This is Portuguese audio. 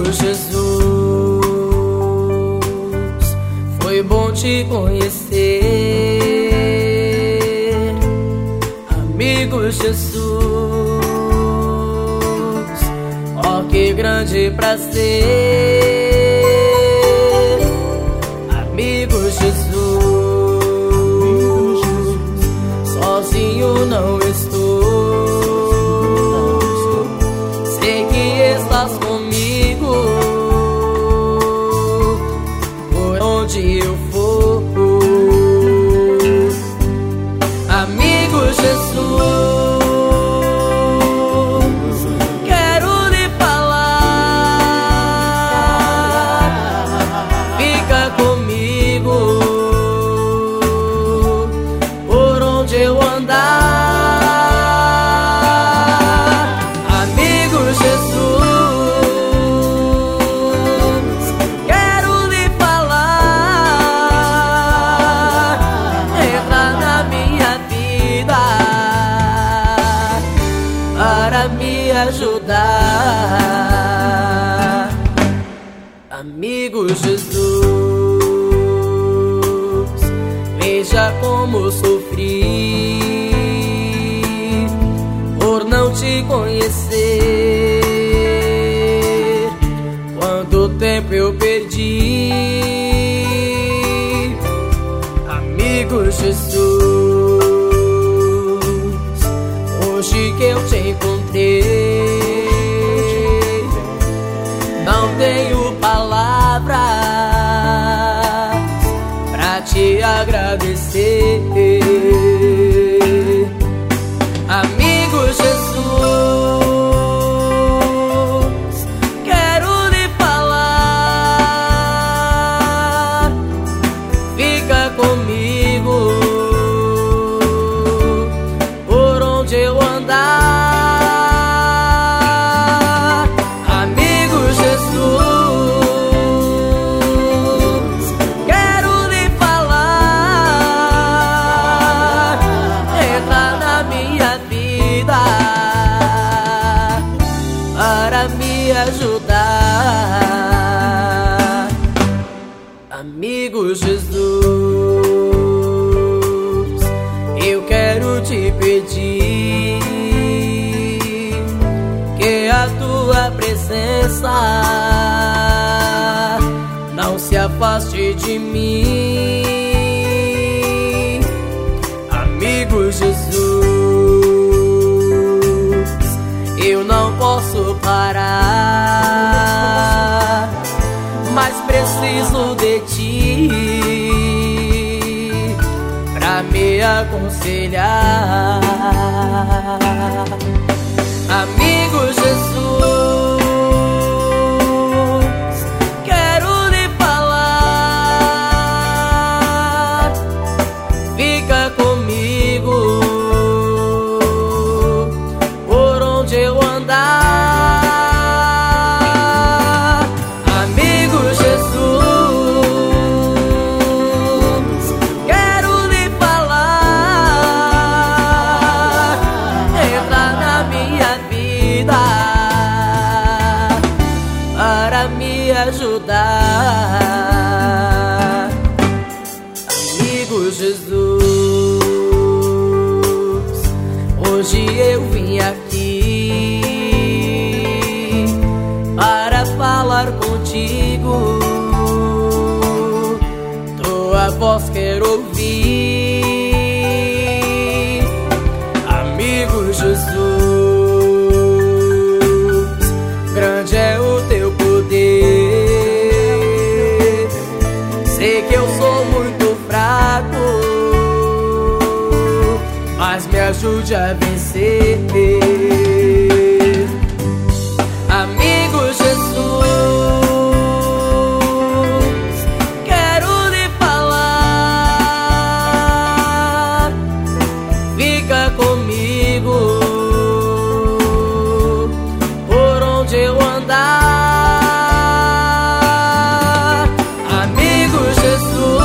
Jesus, foi bom te conhecer. Amigo Jesus, ó que grande prazer. Amigo Jesus, sozinho não estou. Sei que estás comigo por onde eu for. Amigo Jesus, quero lhe falar. Fica comigo por onde eu andar. Amigo Jesus, quero lhe falar. Entra na minha vida para me ajudar. Amigo Jesus, veja como sofri por não te conhecer. Quanto tempo eu perdi. Amigo Jesus, hoje que eu te encontrei, não tenho palavras pra te agradecer. Amigo Jesus, quero lhe falar. Fica comigo por onde eu andar. Amigo Jesus, quero lhe falar. Entra na minha vida para me ajudar. Amigo Jesus, eu quero te pedir que a tua presença não se afaste de mim. Amigo Jesus, eu não posso parar, mas preciso de ti pra me aconselhar. Amigo Jesus, quero lhe falar. Fica comigo por onde eu andar. Amigo Jesus, quero lhe falar. Entra na minha vida para me ajudar. Amigo Jesus, hoje eu vim aqui para falar contigo. Tua voz quero ouvir. Amigo Jesus, grande é o teu poder. Sei que eu sou muito fraco, mas me ajude a vencer. Amigo Jesus, quero lhe falar. Fica comigo por onde eu andar. Amigo Jesus,